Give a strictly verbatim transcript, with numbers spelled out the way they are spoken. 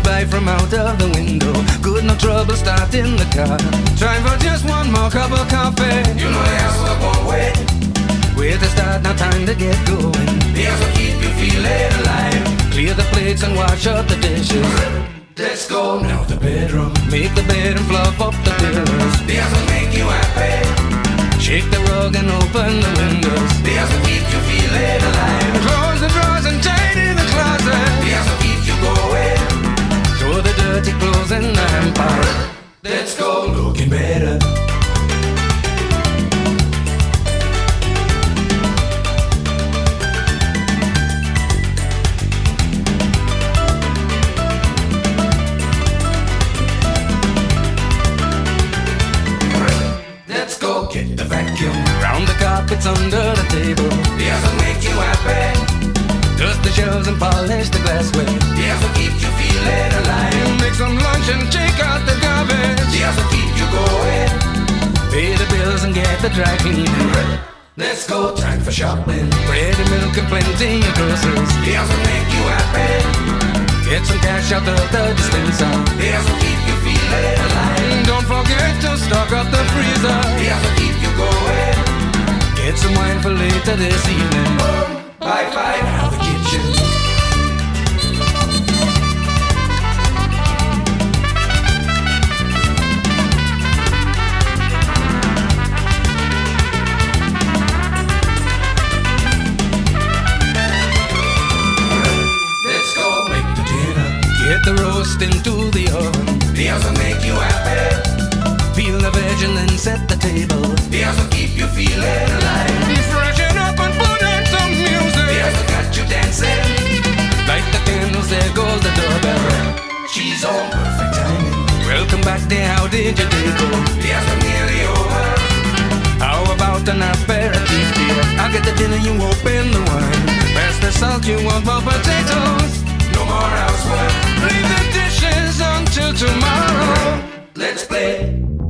by from out of the window. Good, no trouble starting the car. Trying for just one more cup of coffee. You know the house won't wait. Wait to start, now time to get going. The house will keep you feeling alive. Clear the plates and wash up the dishes. Let's go now to the bedroom. Make the bed and fluff up the pillows. The house will make you happy. Shake the rug and open the windows. The house will keep you feeling alive. Close the drawers and tidy the closet. The house will keep you going. Throw the dirty clothes in the hamper. Let's go looking better. Get the vacuum. Round the carpets under the table. The house will make you happy. Dust the shelves and polish the glassware. The house will keep you feeling alive. Make some lunch and take out the garbage. The house will keep you going. Pay the bills and get the dry cleaning. Let's go, time for shopping. Bread and milk and plenty of groceries. The house will make you happy. Get some cash out of the dispenser. The house will keep you feeling alive. Don't forget to stock up the freezer. The house will keep you going. Get some wine for later this evening. High five out the kitchen. Get the roast into the oven. The house will make you happy. Peel the veg and then set the table. The house will keep you feeling alive. Freshen up and put on some music. The house will got you dancing. Light the candles, there goes the doorbell. She's on perfect timing. Welcome back there, how did your day go? The house will nearly over. How about an aperitif, dear? I'll get the dinner, you open the wine. Pass the salt, you want more potatoes. No more housework. Leave the dishes until tomorrow. Let's play